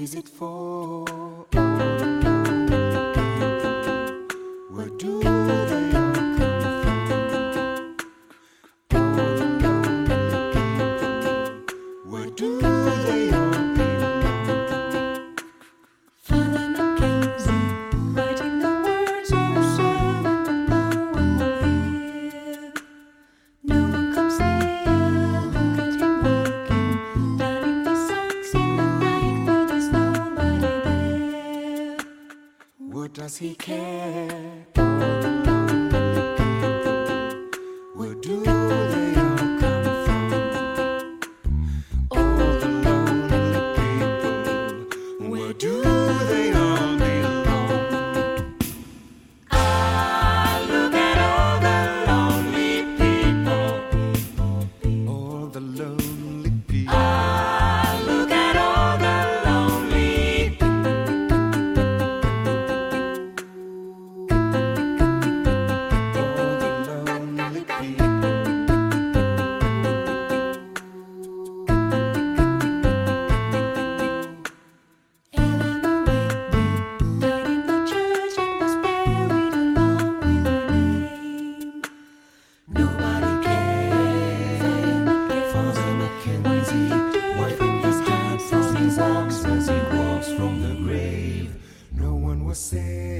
is it for? All the lonely people, where do they all come from? All the lonely people, where do they all belong? Father Mackenzie, writing the words of a servant that no one will hear. No one comes near, look at him working, turning his socks in the night, but there's nobody there. What does he care? All the lonely people, where do they all come from? All the lonely people, where do they all belong? I look at all the lonely people, all the lonely people. I look at all the lonely people, all the lonely people. Eleanor Rigby died in the church and was buried along with her name. Nobody cares. Father Mackenzie, wiping his hands as he walks from the grave. No one was saved.